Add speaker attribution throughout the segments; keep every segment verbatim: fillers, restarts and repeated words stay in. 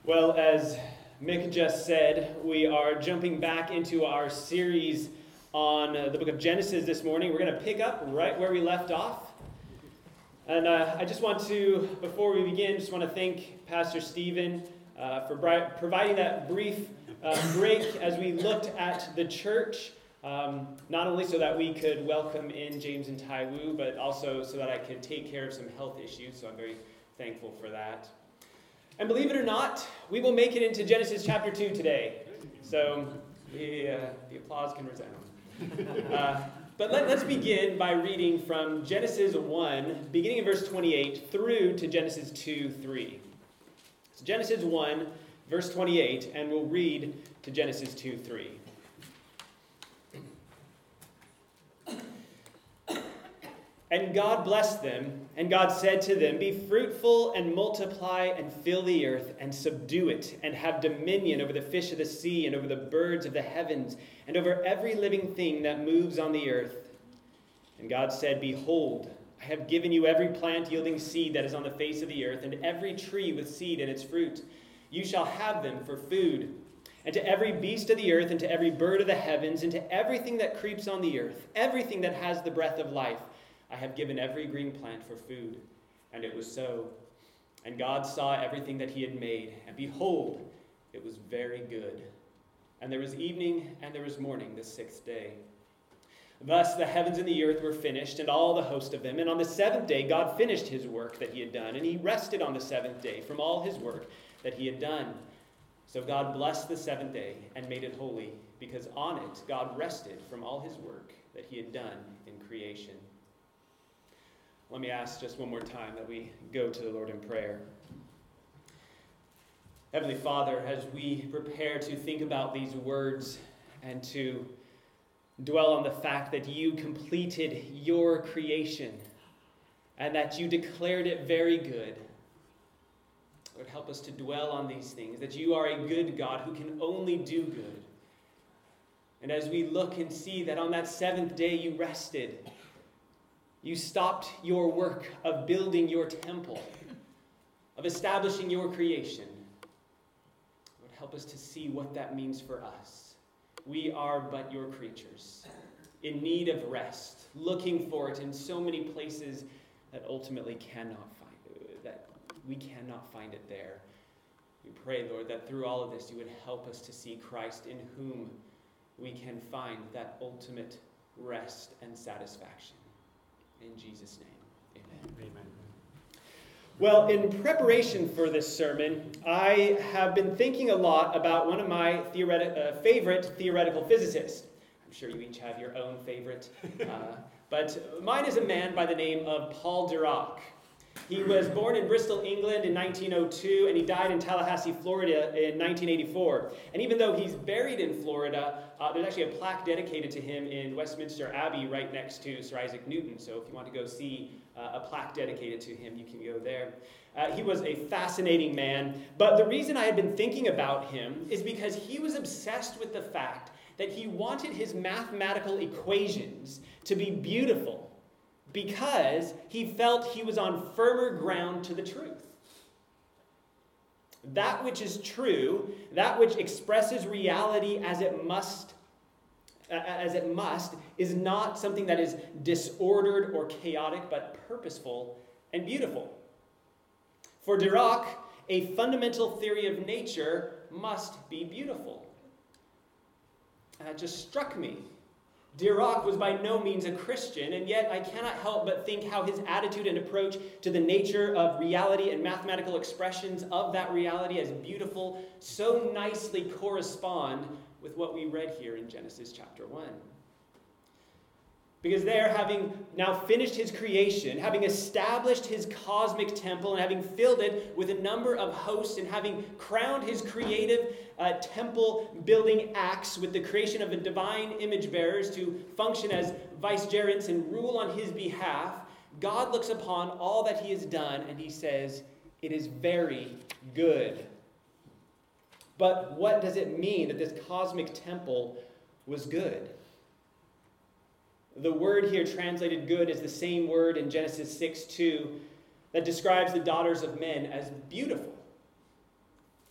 Speaker 1: Well, as Mick just said, we are jumping back into our series on uh, the book of Genesis this morning. We're going to pick up right where we left off. And uh, I just want to, before we begin, just want to thank Pastor Stephen uh, for bri- providing that brief uh, break as we looked at the church, um, not only so that we could welcome in James and Tai Wu, but also so that I could take care of some health issues. So I'm very thankful for that. And believe it or not, we will make it into Genesis chapter two today. So the, uh, the applause can resound. Uh, but let, let's begin by reading from Genesis one, beginning in verse twenty-eight, through to Genesis two three. So Genesis one, verse twenty-eight, and we'll read to Genesis two three. And God blessed them, and God said to them, "Be fruitful and multiply and fill the earth and subdue it, and have dominion over the fish of the sea and over the birds of the heavens and over every living thing that moves on the earth." And God said, "Behold, I have given you every plant yielding seed that is on the face of the earth, and every tree with seed in its fruit. You shall have them for food. And to every beast of the earth, and to every bird of the heavens, and to everything that creeps on the earth, everything that has the breath of life, I have given every green plant for food." And it was so. And God saw everything that he had made, and behold, it was very good. And there was evening, and there was morning, the sixth day. Thus the heavens and the earth were finished, and all the host of them. And on the seventh day God finished his work that he had done, and he rested on the seventh day from all his work that he had done. So God blessed the seventh day and made it holy, because on it God rested from all his work that he had done in creation. Let me ask just one more time that we go to the Lord in prayer. Heavenly Father, as we prepare to think about these words and to dwell on the fact that you completed your creation and that you declared it very good, Lord, help us to dwell on these things, that you are a good God who can only do good. And as we look and see that on that seventh day you rested, you stopped your work of building your temple, of establishing your creation. Lord, help us to see what that means for us. We are but your creatures, in need of rest, looking for it in so many places that ultimately cannot find it, that we cannot find it there. We pray, Lord, that through all of this you would help us to see Christ, in whom we can find that ultimate rest and satisfaction. In Jesus' name, amen. Amen. Well, in preparation for this sermon, I have been thinking a lot about one of my theoretic, uh, favorite theoretical physicists. I'm sure you each have your own favorite. Uh, but mine is a man by the name of Paul Dirac. He was born in Bristol, England in nineteen oh two, and he died in Tallahassee, Florida in nineteen eighty-four. And even though he's buried in Florida, uh, there's actually a plaque dedicated to him in Westminster Abbey right next to Sir Isaac Newton. So if you want to go see uh, a plaque dedicated to him, you can go there. Uh, he was a fascinating man. But the reason I had been thinking about him is because he was obsessed with the fact that he wanted his mathematical equations to be beautiful, because he felt he was on firmer ground to the truth. That which is true, that which expresses reality as it must, as it must, is not something that is disordered or chaotic, but purposeful and beautiful. For Dirac, a fundamental theory of nature must be beautiful. And that just struck me. Dirac was by no means a Christian, and yet I cannot help but think how his attitude and approach to the nature of reality and mathematical expressions of that reality as beautiful so nicely correspond with what we read here in Genesis chapter one. Because there, having now finished his creation, having established his cosmic temple, and having filled it with a number of hosts, and having crowned his creative uh, temple-building acts with the creation of a divine image bearers to function as vicegerents and rule on his behalf, God looks upon all that he has done, and he says, "It is very good." But what does it mean that this cosmic temple was good? The word here translated good is the same word in Genesis six two that describes the daughters of men as beautiful.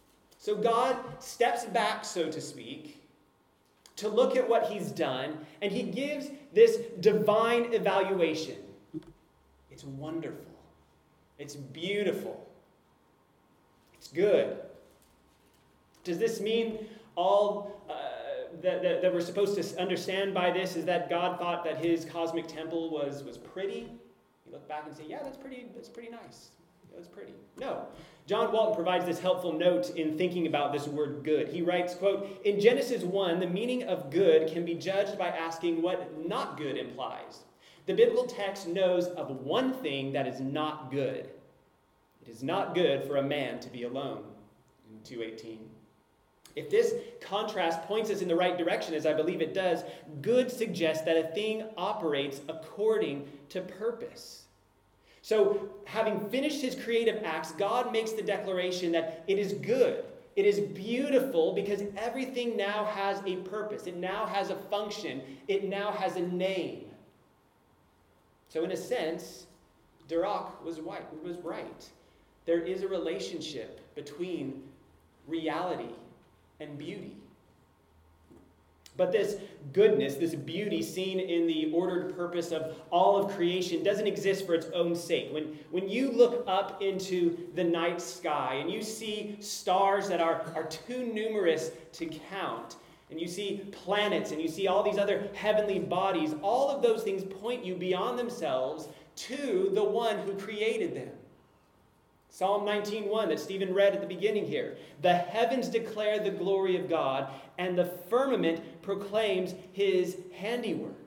Speaker 1: So God steps back, so to speak, to look at what he's done, and he gives this divine evaluation. It's wonderful. It's beautiful. It's good. Does this mean all uh, that, that, that we're supposed to understand by this is that God thought that his cosmic temple was, was pretty? You look back and say, yeah, that's pretty, that's pretty nice. That's pretty. No. John Walton provides this helpful note in thinking about this word good. He writes, quote, "In Genesis one, the meaning of good can be judged by asking what not good implies. The biblical text knows of one thing that is not good. It is not good for a man to be alone." In two eighteen. If this contrast points us in the right direction, as I believe it does, good suggests that a thing operates according to purpose. So, having finished his creative acts, God makes the declaration that it is good. It is beautiful because everything now has a purpose. It now has a function. It now has a name. So, in a sense, Dirac was right. Was right. There is a relationship between reality and beauty. But this goodness, this beauty seen in the ordered purpose of all of creation doesn't exist for its own sake. When, when you look up into the night sky and you see stars that are, are too numerous to count, and you see planets and you see all these other heavenly bodies, all of those things point you beyond themselves to the one who created them. Psalm nineteen one that Stephen read at the beginning here. "The heavens declare the glory of God, and the firmament proclaims his handiwork."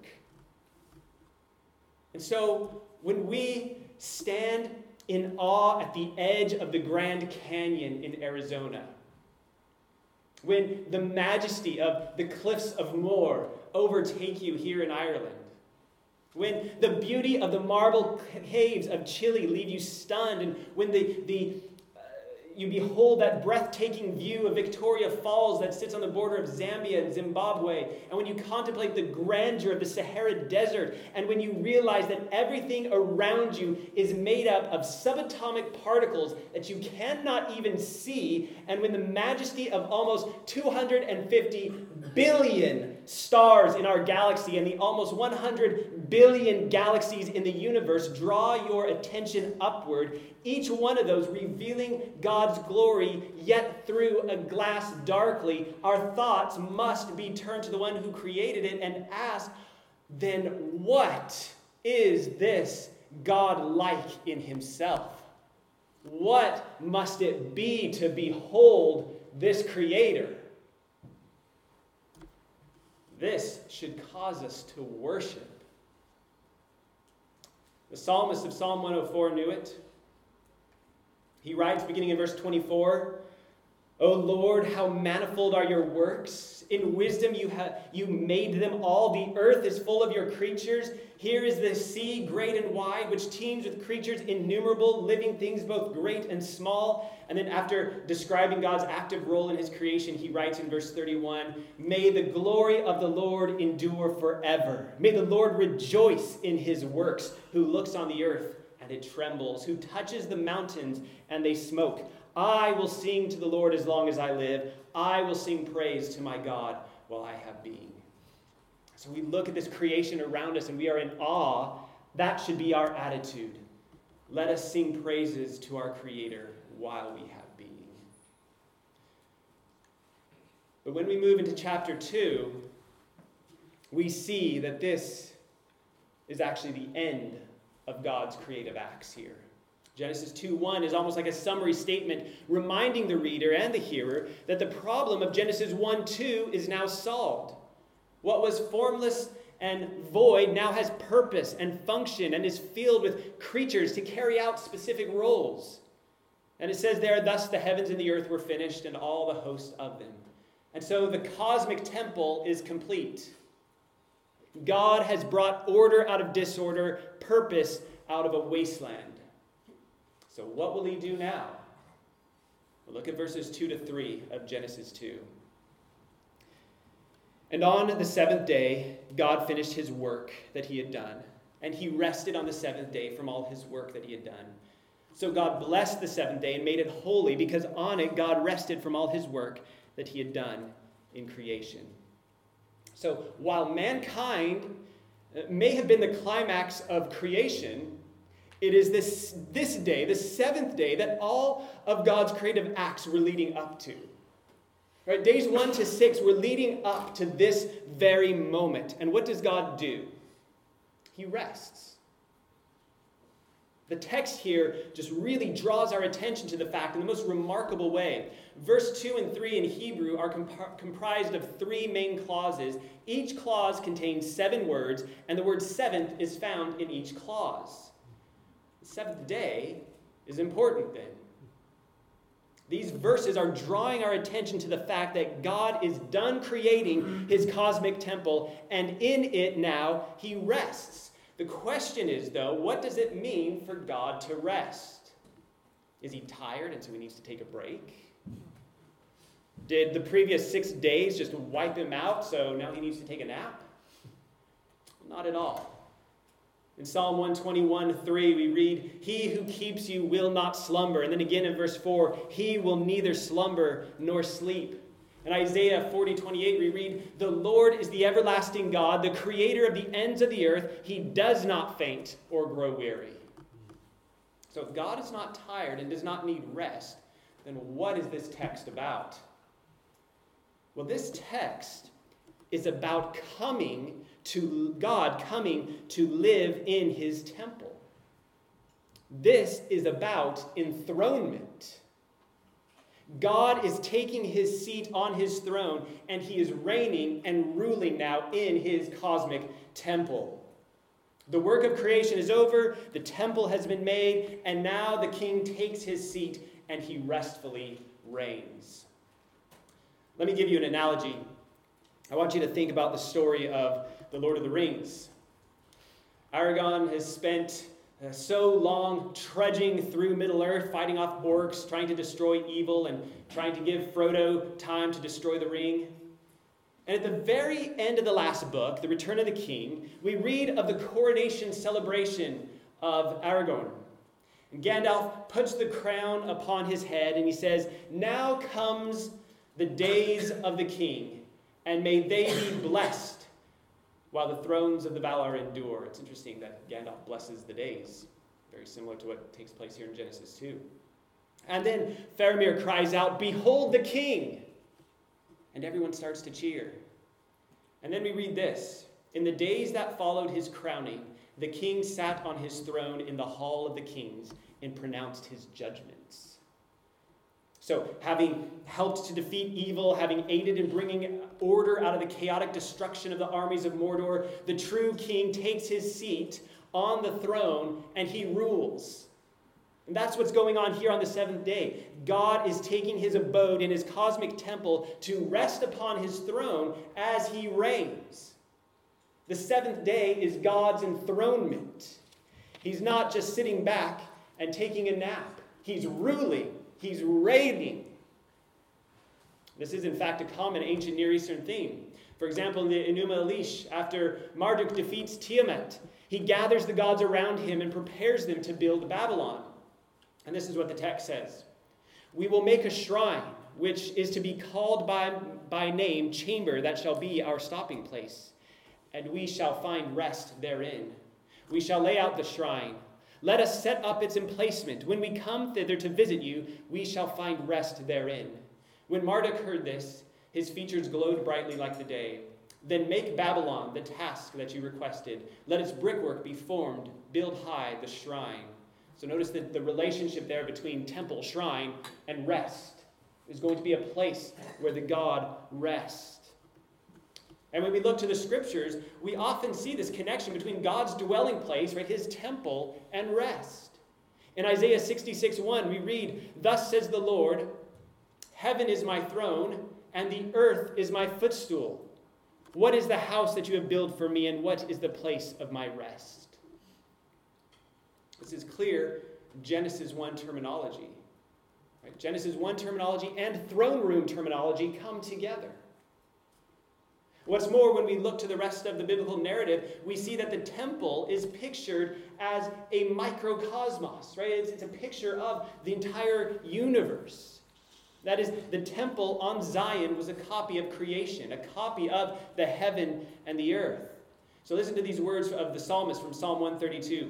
Speaker 1: And so, when we stand in awe at the edge of the Grand Canyon in Arizona, when the majesty of the cliffs of Moher overtake you here in Ireland, when the beauty of the marble caves of Chile leave you stunned, and when the, the uh, you behold that breathtaking view of Victoria Falls that sits on the border of Zambia and Zimbabwe, and when you contemplate the grandeur of the Sahara Desert, and when you realize that everything around you is made up of subatomic particles that you cannot even see, and when the majesty of almost two hundred fifty billion stars in our galaxy and the almost one hundred billion galaxies in the universe draw your attention upward, each one of those revealing God's glory, yet through a glass darkly, our thoughts must be turned to the one who created it and ask, then what is this God like in himself? What must it be to behold this creator? This should cause us to worship. The psalmist of Psalm one oh four knew it. He writes, beginning in verse twenty-four, "O Lord, how manifold are your works. In wisdom you have you made them all. The earth is full of your creatures. Here is the sea, great and wide, which teems with creatures innumerable, living things both great and small." And then after describing God's active role in his creation, he writes in verse thirty-one, "May the glory of the Lord endure forever. May the Lord rejoice in his works, who looks on the earth and it trembles, who touches the mountains and they smoke. I will sing to the Lord as long as I live. I will sing praise to my God while I have being." So we look at this creation around us and we are in awe. That should be our attitude. Let us sing praises to our Creator while we have being. But when we move into chapter two, we see that this is actually the end of God's creative acts here. Genesis two one is almost like a summary statement reminding the reader and the hearer that the problem of Genesis one two is now solved. What was formless and void now has purpose and function and is filled with creatures to carry out specific roles. And it says there, "Thus the heavens and the earth were finished and all the host of them." And so the cosmic temple is complete. God has brought order out of disorder, purpose out of a wasteland. So what will he do now? Well, look at verses two to three of Genesis two. "And on the seventh day, God finished his work that he had done, and he rested on the seventh day from all his work that he had done. So God blessed the seventh day and made it holy, because on it God rested from all his work that he had done in creation. So while mankind may have been the climax of creation, it is this, this day, the seventh day, that all of God's creative acts were leading up to. Right? Days one to six were leading up to this very moment. And what does God do? He rests. The text here just really draws our attention to the fact in the most remarkable way. Verse two and three in Hebrew are comp- comprised of three main clauses. Each clause contains seven words, and the word seventh is found in each clause. The seventh day is important then. These verses are drawing our attention to the fact that God is done creating his cosmic temple, and in it now he rests. The question is, though, what does it mean for God to rest? Is he tired and so he needs to take a break? Did the previous six days just wipe him out, so now he needs to take a nap? Not at all. In Psalm one twenty-one, three, we read, "He who keeps you will not slumber." And then again in verse four, "He will neither slumber nor sleep." In Isaiah forty, twenty-eight, we read, "The Lord is the everlasting God, the creator of the ends of the earth. He does not faint or grow weary." So if God is not tired and does not need rest, then what is this text about? Well, this text is about coming to God, coming to live in his temple. This is about enthronement. God is taking his seat on his throne, and he is reigning and ruling now in his cosmic temple. The work of creation is over, the temple has been made, and now the king takes his seat and he restfully reigns. Let me give you an analogy. I want you to think about the story of the Lord of the Rings. Aragorn has spent uh, so long trudging through Middle-earth, fighting off orcs, trying to destroy evil, and trying to give Frodo time to destroy the ring. And at the very end of the last book, The Return of the King, we read of the coronation celebration of Aragorn. And Gandalf puts the crown upon his head, and he says, "Now comes the days of the king, and may they be blessed while the thrones of the Valar endure." It's interesting that Gandalf blesses the days. Very similar to what takes place here in Genesis two. And then Faramir cries out, "Behold the king!" And everyone starts to cheer. And then we read this. "In the days that followed his crowning, the king sat on his throne in the hall of the kings and pronounced his judgments." So, having helped to defeat evil, having aided in bringing order out of the chaotic destruction of the armies of Mordor, the true king takes his seat on the throne and he rules. And that's what's going on here on the seventh day. God is taking his abode in his cosmic temple to rest upon his throne as he reigns. The seventh day is God's enthronement. He's not just sitting back and taking a nap. He's ruling. He's reigning. This is, in fact, a common ancient Near Eastern theme. For example, in the Enuma Elish, after Marduk defeats Tiamat, he gathers the gods around him and prepares them to build Babylon. And this is what the text says. "We will make a shrine, which is to be called by, by name, Chamber, that shall be our stopping place. And we shall find rest therein. We shall lay out the shrine. Let us set up its emplacement. When we come thither to visit you, we shall find rest therein." When Marduk heard this, his features glowed brightly like the day. "Then make Babylon the task that you requested. Let its brickwork be formed. Build high the shrine." So notice that the relationship there between temple, shrine, and rest is going to be a place where the God rests. And when we look to the scriptures, we often see this connection between God's dwelling place, right, his temple, and rest. In Isaiah sixty-six one, we read, "Thus says the Lord, heaven is my throne, and the earth is my footstool. What is the house that you have built for me, and what is the place of my rest?" This is clear Genesis one terminology. Right? Genesis one terminology and throne room terminology come together. What's more, when we look to the rest of the biblical narrative, we see that the temple is pictured as a microcosmos, right? It's, it's a picture of the entire universe. That is, the temple on Zion was a copy of creation, a copy of the heaven and the earth. So listen to these words of the psalmist from Psalm one thirty-two.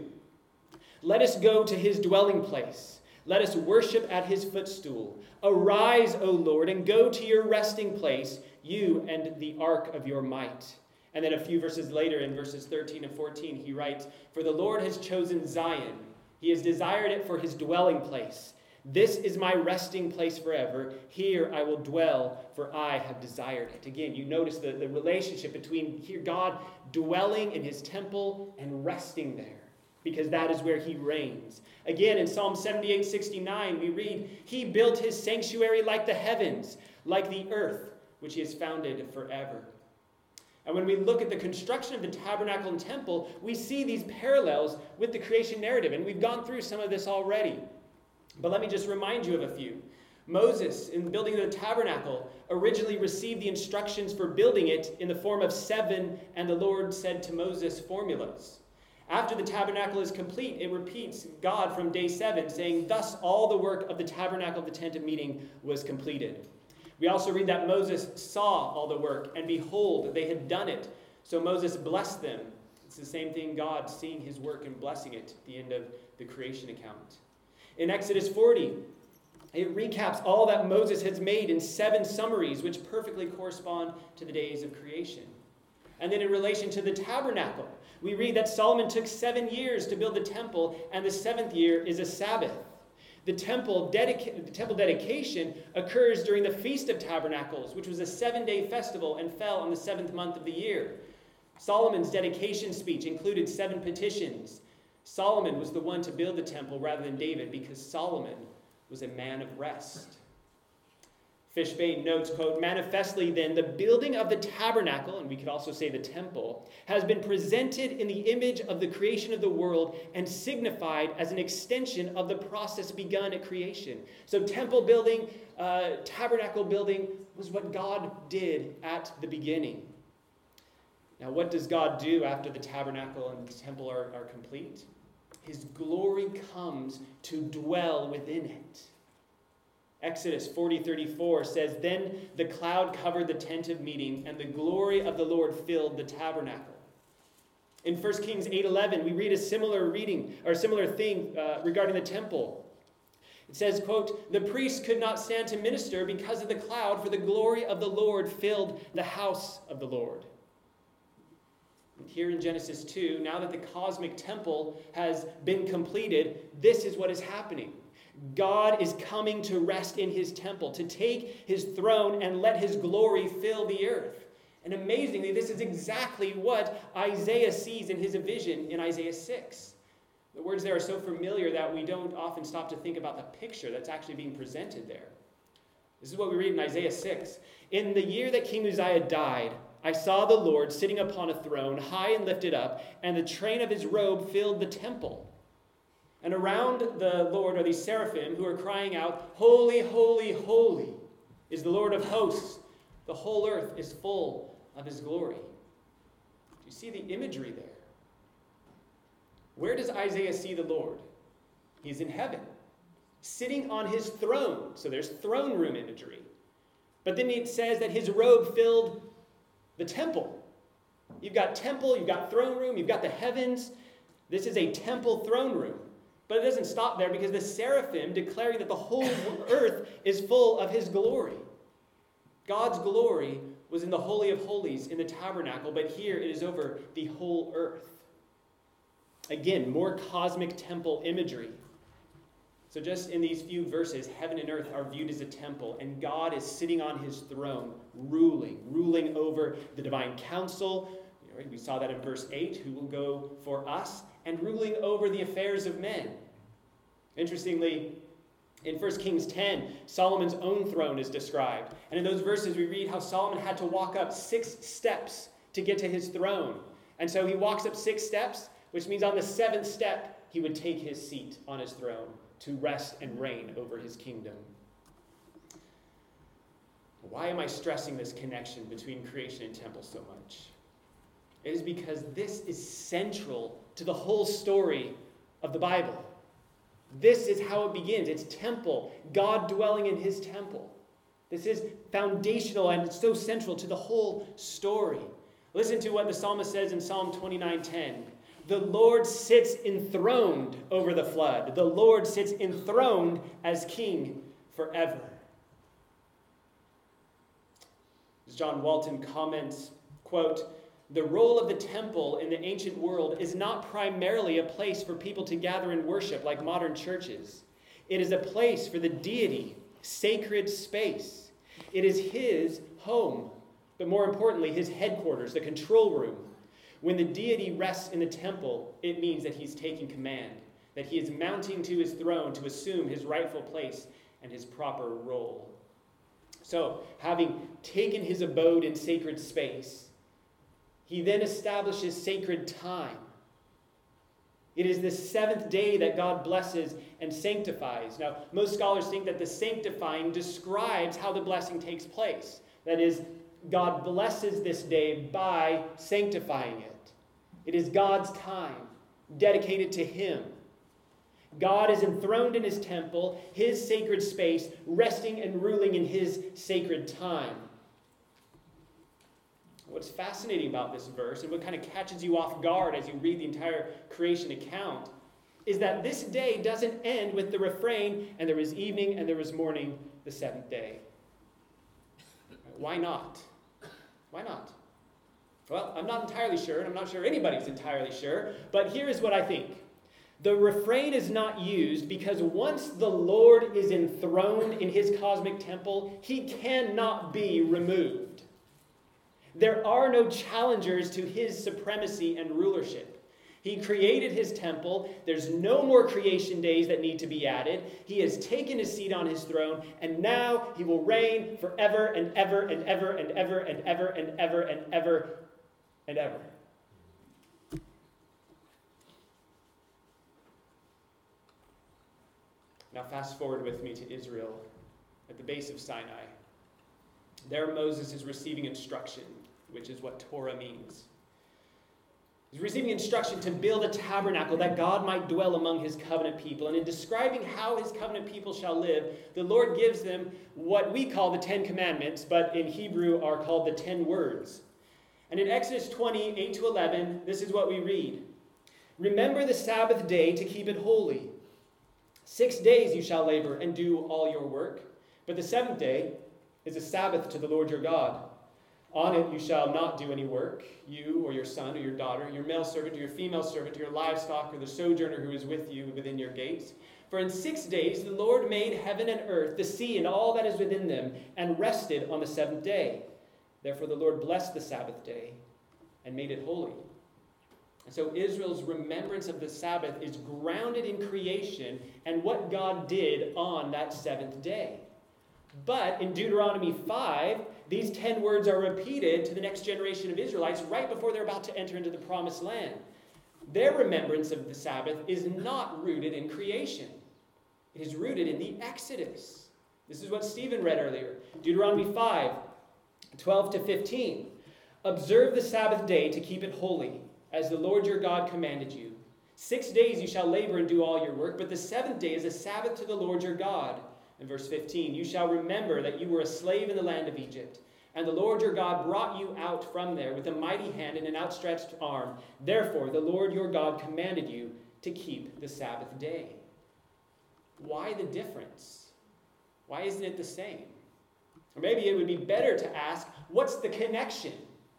Speaker 1: Let us go to his dwelling place. Let us worship at his footstool. Arise, O Lord, and go to your resting place, you and the ark of your might. And then a few verses later, in verses thirteen and fourteen, he writes, For the Lord has chosen Zion. He has desired it for his dwelling place. This is my resting place forever. Here I will dwell, for I have desired it. Again, you notice the, the relationship between here God dwelling in his temple and resting there, because that is where he reigns. Again, in Psalm seventy-eight sixty-nine, we read, He built his sanctuary like the heavens, like the earth, which he has founded forever. And when we look at the construction of the tabernacle and temple, we see these parallels with the creation narrative. And we've gone through some of this already. But let me just remind you of a few. Moses, in building the tabernacle, originally received the instructions for building it in the form of seven, and the Lord said to Moses, formulas. After the tabernacle is complete, it repeats God from day seven, saying, Thus all the work of the tabernacle of the tent of meeting was completed. We also read that Moses saw all the work, and behold, they had done it. So Moses blessed them. It's the same thing, God seeing his work and blessing it at the end of the creation account. In Exodus forty, it recaps all that Moses has made in seven summaries, which perfectly correspond to the days of creation. And then in relation to the tabernacle, we read that Solomon took seven years to build the temple, and the seventh year is a Sabbath. The temple, dedica- the temple dedication occurs during the Feast of Tabernacles, which was a seven-day festival and fell on the seventh month of the year. Solomon's dedication speech included seven petitions. Solomon was the one to build the temple rather than David because Solomon was a man of rest. Fishbane notes, quote, Manifestly then, the building of the tabernacle, and we could also say the temple, has been presented in the image of the creation of the world and signified as an extension of the process begun at creation. So temple building, uh, tabernacle building was what God did at the beginning. Now, what does God do after the tabernacle and the temple are, are complete? His glory comes to dwell within it. Exodus forty thirty-four says, Then the cloud covered the tent of meeting, and the glory of the Lord filled the tabernacle. In First Kings eight eleven, we read a similar reading, or a similar thing uh, regarding the temple. It says, quote, The priests could not stand to minister because of the cloud, for the glory of the Lord filled the house of the Lord. And here in Genesis two, now that the cosmic temple has been completed, this is what is happening. God is coming to rest in his temple, to take his throne and let his glory fill the earth. And amazingly, this is exactly what Isaiah sees in his vision in Isaiah six. The words there are so familiar that we don't often stop to think about the picture that's actually being presented there. This is what we read in Isaiah six. In the year that King Uzziah died, I saw the Lord sitting upon a throne, high and lifted up, and the train of his robe filled the temple. And around the Lord are these seraphim who are crying out, Holy, holy, holy is the Lord of hosts. The whole earth is full of his glory. Do you see the imagery there? Where does Isaiah see the Lord? He's in heaven, sitting on his throne. So there's throne room imagery. But then it says that his robe filled the temple. You've got temple, you've got throne room, you've got the heavens. This is a temple throne room. But it doesn't stop there because the seraphim declaring that the whole earth is full of his glory. God's glory was in the Holy of Holies in the tabernacle, but here it is over the whole earth. Again, more cosmic temple imagery. So just in these few verses, heaven and earth are viewed as a temple, and God is sitting on his throne, ruling, ruling over the divine council. We saw that in verse eight, who will go for us, and ruling over the affairs of men. Interestingly, in First Kings ten, Solomon's own throne is described. And in those verses, we read how Solomon had to walk up six steps to get to his throne. And so he walks up six steps, which means on the seventh step, he would take his seat on his throne to rest and reign over his kingdom. Why am I stressing this connection between creation and temple so much? It is because this is central to the whole story of the Bible. This is how it begins. It's temple, God dwelling in his temple. This is foundational and it's so central to the whole story. Listen to what the psalmist says in Psalm twenty-nine ten. The Lord sits enthroned over the flood. The Lord sits enthroned as king forever. As John Walton comments, quote, the role of the temple in the ancient world is not primarily a place for people to gather and worship like modern churches. It is a place for the deity, sacred space. It is his home, but more importantly, his headquarters, the control room. When the deity rests in the temple, it means that he's taking command, that he is mounting to his throne to assume his rightful place and his proper role. So, having taken his abode in sacred space, he then establishes sacred time. It is the seventh day that God blesses and sanctifies. Now, most scholars think that the sanctifying describes how the blessing takes place. That is, God blesses this day by sanctifying it. It is God's time, dedicated to him. God is enthroned in his temple, his sacred space, resting and ruling in his sacred time. What's fascinating about this verse, and what kind of catches you off guard as you read the entire creation account, is that this day doesn't end with the refrain, and there was evening and there was morning the seventh day. Why not? Why not? Well, I'm not entirely sure, and I'm not sure anybody's entirely sure, but here is what I think. The refrain is not used because once the Lord is enthroned in his cosmic temple, he cannot be removed. There are no challengers to his supremacy and rulership. He created his temple. There's no more creation days that need to be added. He has taken his seat on his throne, and now he will reign forever and ever and ever and ever and ever and ever and ever and ever. Now fast forward with me to Israel at the base of Sinai. There Moses is receiving instruction, which is what Torah means. He's receiving instruction to build a tabernacle that God might dwell among his covenant people. And in describing how his covenant people shall live, the Lord gives them what we call the Ten Commandments, but in Hebrew are called the Ten Words. And in Exodus twenty, eight to eleven, this is what we read. Remember the Sabbath day to keep it holy. Six days you shall labor and do all your work, but the seventh day is a Sabbath to the Lord your God. On it you shall not do any work, you or your son or your daughter, your male servant or your female servant, or your livestock or the sojourner who is with you within your gates. For in six days the Lord made heaven and earth, the sea and all that is within them, and rested on the seventh day. Therefore the Lord blessed the Sabbath day and made it holy. And so Israel's remembrance of the Sabbath is grounded in creation and what God did on that seventh day. But in Deuteronomy five, these ten words are repeated to the next generation of Israelites right before they're about to enter into the promised land. Their remembrance of the Sabbath is not rooted in creation. It is rooted in the Exodus. This is what Stephen read earlier. Deuteronomy five, twelve to fifteen. Observe the Sabbath day to keep it holy, as the Lord your God commanded you. Six days you shall labor and do all your work, but the seventh day is a Sabbath to the Lord your God. In verse fifteen, you shall remember that you were a slave in the land of Egypt, and the Lord your God brought you out from there with a mighty hand and an outstretched arm. Therefore, the Lord your God commanded you to keep the Sabbath day. Why the difference? Why isn't it the same? Or maybe it would be better to ask, what's the connection?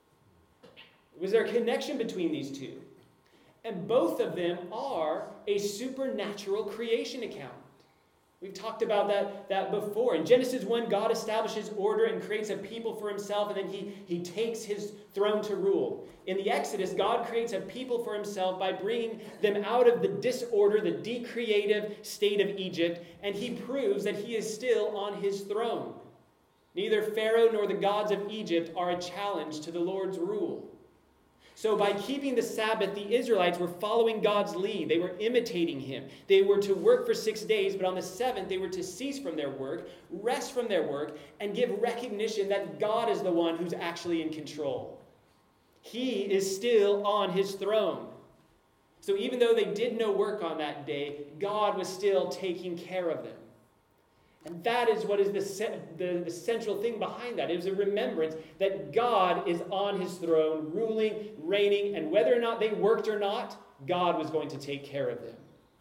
Speaker 1: Was there a connection between these two? And both of them are a supernatural creation account. We've talked about that, that before. In Genesis one, God establishes order and creates a people for himself, and then he, he takes his throne to rule. In the Exodus, God creates a people for himself by bringing them out of the disorder, the decreative state of Egypt, and he proves that he is still on his throne. Neither Pharaoh nor the gods of Egypt are a challenge to the Lord's rule. So by keeping the Sabbath, the Israelites were following God's lead. They were imitating him. They were to work for six days, but on the seventh, they were to cease from their work, rest from their work, and give recognition that God is the one who's actually in control. He is still on his throne. So even though they did no work on that day, God was still taking care of them. And that is what is the, the, the central thing behind that. It was a remembrance that God is on his throne, ruling, reigning, and whether or not they worked or not, God was going to take care of them.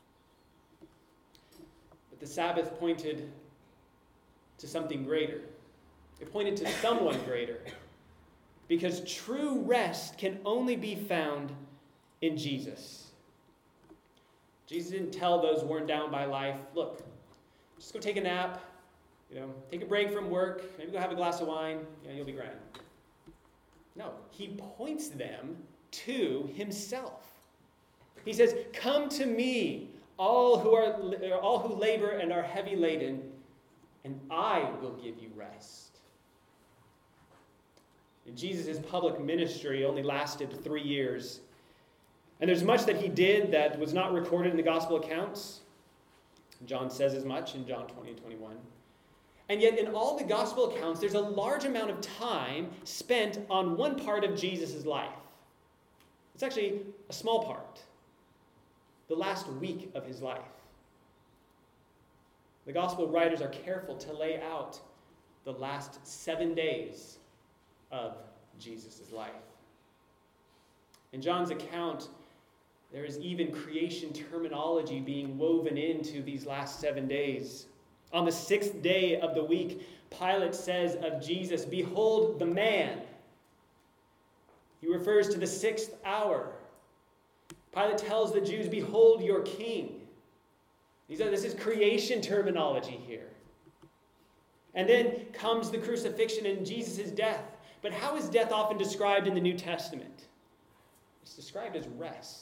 Speaker 1: But the Sabbath pointed to something greater. It pointed to someone greater. Because true rest can only be found in Jesus. Jesus didn't tell those worn down by life, look, just go take a nap, you know, take a break from work, maybe go have a glass of wine, you know, you'll be grand. No, he points them to himself. He says, come to me, all who are all who labor and are heavy laden, and I will give you rest. And Jesus' public ministry only lasted three years. And there's much that he did that was not recorded in the gospel accounts. John says as much in John twenty and twenty-one. And yet in all the gospel accounts, there's a large amount of time spent on one part of Jesus' life. It's actually a small part. The last week of his life. The gospel writers are careful to lay out the last seven days of Jesus' life. In John's account, there is even creation terminology being woven into these last seven days. On the sixth day of the week, Pilate says of Jesus, behold the man. He refers to the sixth hour. Pilate tells the Jews, behold your king. These are, this is creation terminology here. And then comes the crucifixion and Jesus' death. But how is death often described in the New Testament? It's described as rest.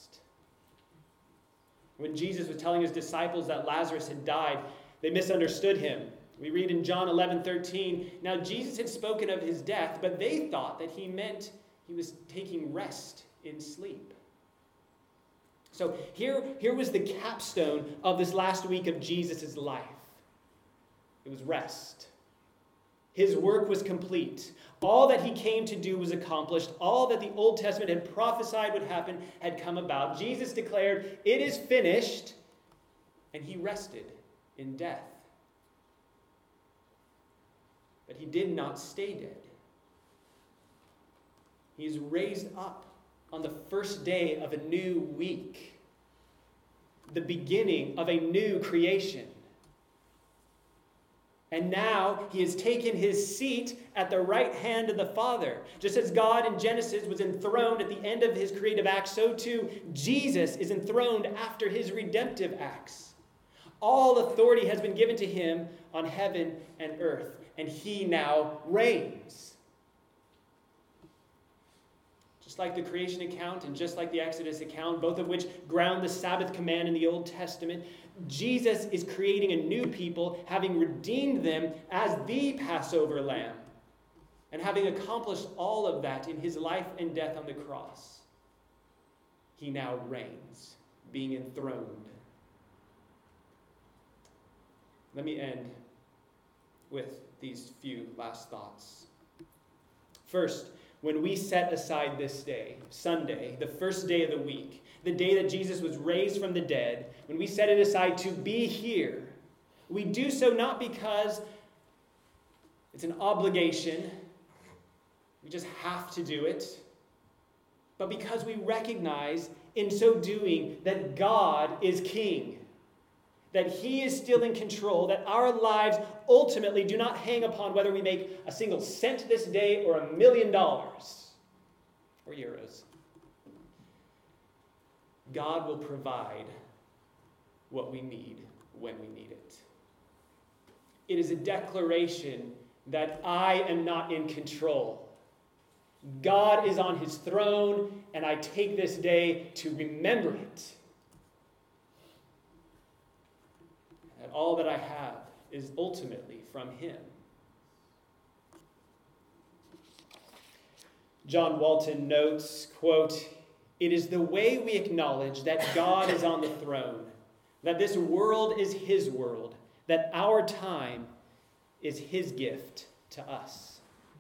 Speaker 1: When Jesus was telling his disciples that Lazarus had died, they misunderstood him. We read in John eleven thirteen, now Jesus had spoken of his death, but they thought that he meant he was taking rest in sleep. So here, here was the capstone of this last week of Jesus' life. It was rest. His work was complete. All that he came to do was accomplished. All that the Old Testament had prophesied would happen had come about. Jesus declared, it is finished, and he rested in death. But he did not stay dead. He is raised up on the first day of a new week, the beginning of a new creation. And now he has taken his seat at the right hand of the Father. Just as God in Genesis was enthroned at the end of his creative acts, so too Jesus is enthroned after his redemptive acts. All authority has been given to him on heaven and earth, and he now reigns. Just like the creation account and just like the Exodus account, both of which ground the Sabbath command in the Old Testament, Jesus is creating a new people, having redeemed them as the Passover lamb, and having accomplished all of that in his life and death on the cross. He now reigns, being enthroned. Let me end with these few last thoughts. First, when we set aside this day, Sunday, the first day of the week, the day that Jesus was raised from the dead, when we set it aside to be here, we do so not because it's an obligation, we just have to do it, but because we recognize in so doing that God is king, that he is still in control, that our lives ultimately do not hang upon whether we make a single cent this day or a million dollars or euros. God will provide what we need when we need it. It is a declaration that I am not in control. God is on his throne, and I take this day to remember it. And all that I have is ultimately from him. John Walton notes, quote, "It is the way we acknowledge that God is on the throne, that this world is his world, that our time is his gift to us."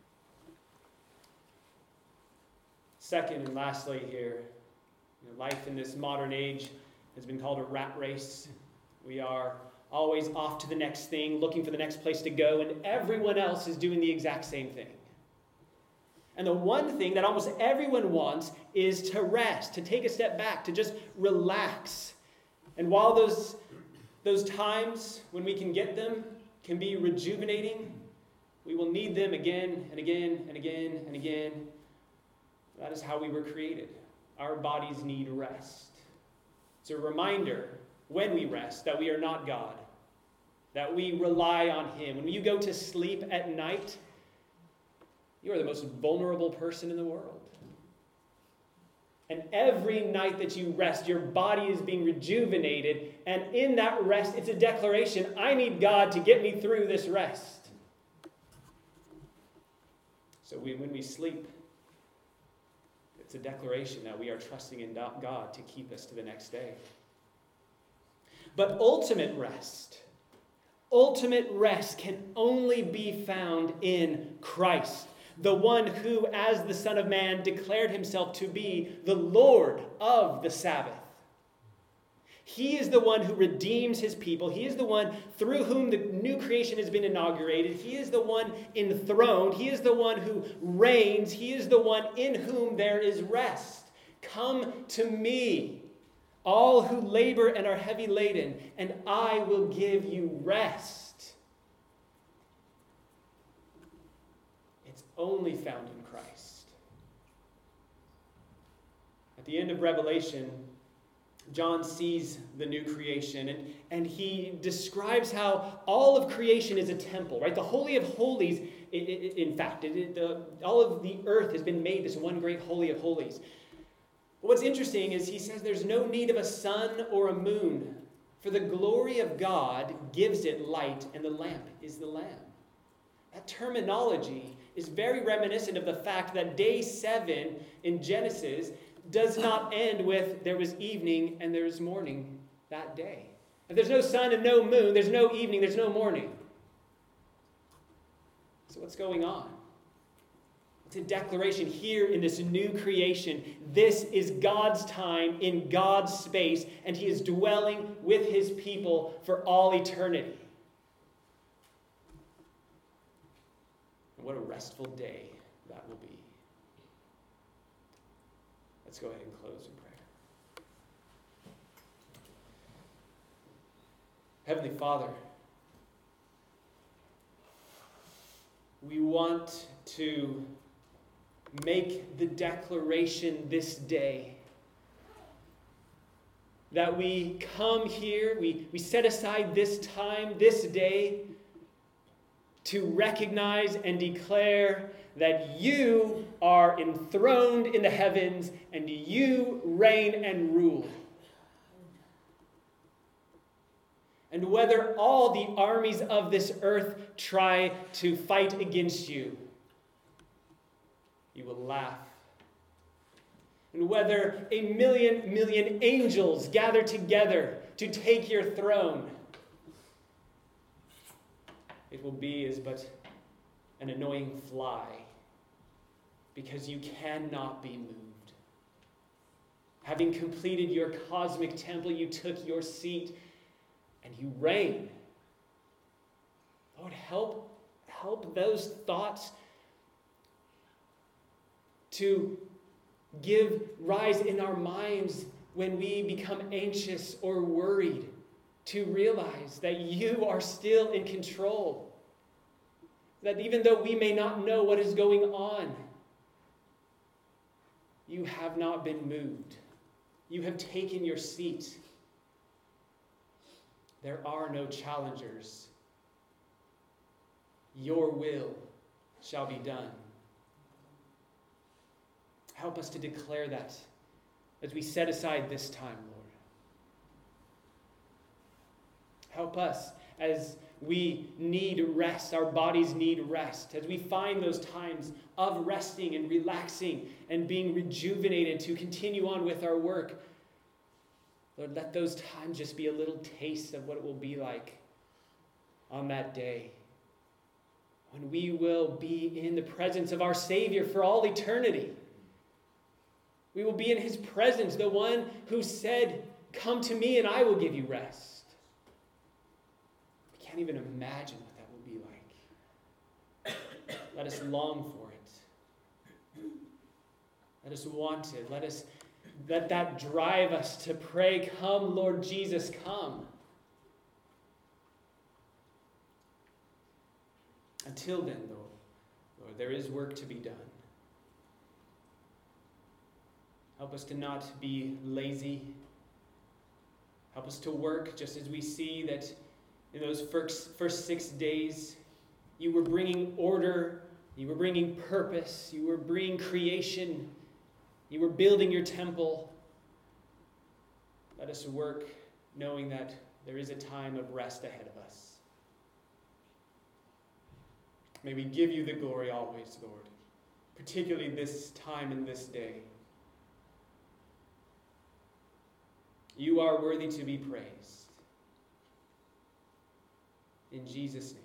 Speaker 1: Second and lastly here, you know, life in this modern age has been called a rat race. We are always off to the next thing, looking for the next place to go, and everyone else is doing the exact same thing. And the one thing that almost everyone wants is to rest, to take a step back, to just relax. And while those, those times when we can get them can be rejuvenating, we will need them again and again and again and again. That is how we were created. Our bodies need rest. It's a reminder when we rest that we are not God, that we rely on him. When you go to sleep at night, you are the most vulnerable person in the world. And every night that you rest, your body is being rejuvenated. And in that rest, it's a declaration, I need God to get me through this rest. So we, when we sleep, it's a declaration that we are trusting in God to keep us to the next day. But ultimate rest, ultimate rest can only be found in Christ, the one who, as the Son of Man, declared himself to be the Lord of the Sabbath. He is the one who redeems his people. He is the one through whom the new creation has been inaugurated. He is the one enthroned. He is the one who reigns. He is the one in whom there is rest. Come to me, all who labor and are heavy laden, and I will give you rest. It's only found in Christ. At the end of Revelation, John sees the new creation, and, and he describes how all of creation is a temple, right? The Holy of Holies, it, it, in fact, it, it, the, all of the earth has been made this one great Holy of Holies. But what's interesting is he says there's no need of a sun or a moon, for the glory of God gives it light, and the lamp is the Lamb. That terminology is very reminiscent of the fact that day seven in Genesis does not end with there was evening and there was morning that day. If there's no sun and no moon, there's no evening, there's no morning. So what's going on? It's a declaration here in this new creation. This is God's time in God's space, and he is dwelling with his people for all eternity. And what a restful day that will be. Let's go ahead and close in prayer. Heavenly Father, we want to make the declaration this day that we come here, we, we set aside this time, this day, to recognize and declare that you are enthroned in the heavens and you reign and rule. And whether all the armies of this earth try to fight against you, you will laugh. And whether a million, million angels gather together to take your throne, it will be as but an annoying fly, because you cannot be moved. Having completed your cosmic temple, you took your seat and you reign. Lord, help, help those thoughts to give rise in our minds when we become anxious or worried, to realize that you are still in control. That even though we may not know what is going on, you have not been moved. You have taken your seat. There are no challengers. Your will shall be done. Help us to declare that as we set aside this time, Lord. Help us as we need rest, our bodies need rest, as we find those times of resting and relaxing and being rejuvenated to continue on with our work, Lord, let those times just be a little taste of what it will be like on that day, when we will be in the presence of our Savior for all eternity. We will be in his presence, the one who said, "Come to me and I will give you rest." We can't even imagine what that will be like. Let us long for it. Let us want it. Let us let that drive us to pray, "Come, Lord Jesus, come." Until then, though, Lord, there is work to be done. Help us to not be lazy. Help us to work, just as we see that in those first, first six days, you were bringing order, you were bringing purpose, you were bringing creation, you were building your temple. Let us work knowing that there is a time of rest ahead of us. May we give you the glory always, Lord, particularly this time and this day. You are worthy to be praised. In Jesus' name.